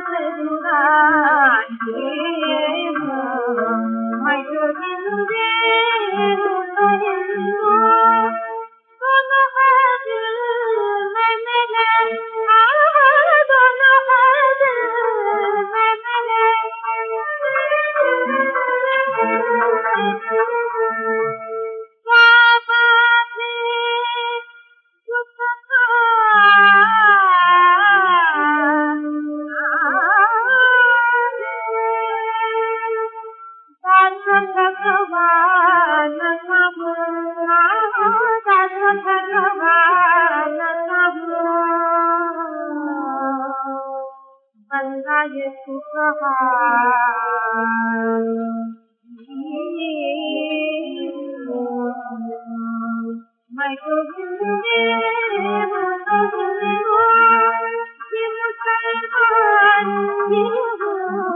से जुड़ा ये हूँ मैं तो हिंदी हूँ तो हिंदू दोनों है दिल में मेरे दोनों है दिल में मेरे भगवान बंदा ये सुखा मैं तो हिंदी हूँ तो हिंदी हूँ ये मुसलमान ही हूँ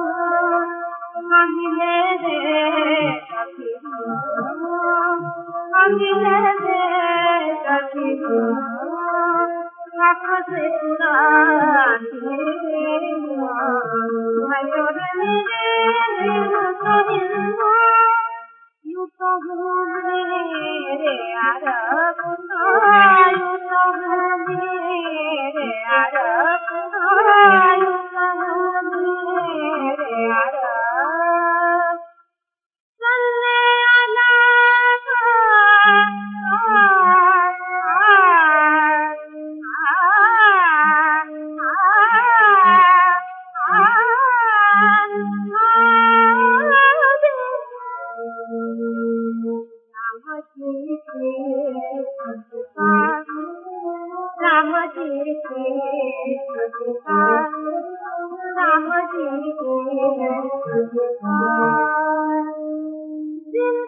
मिले दे कभी मिले दे कभी आँखों से चुराती मैं तो हिंदी हूँ तो हिंदू यूँ तो हूँ मेरे अरब यूँ तो हूँ मेरे अरब यूँ तो हूँ मेरे अरब सल्ले अला राम जी के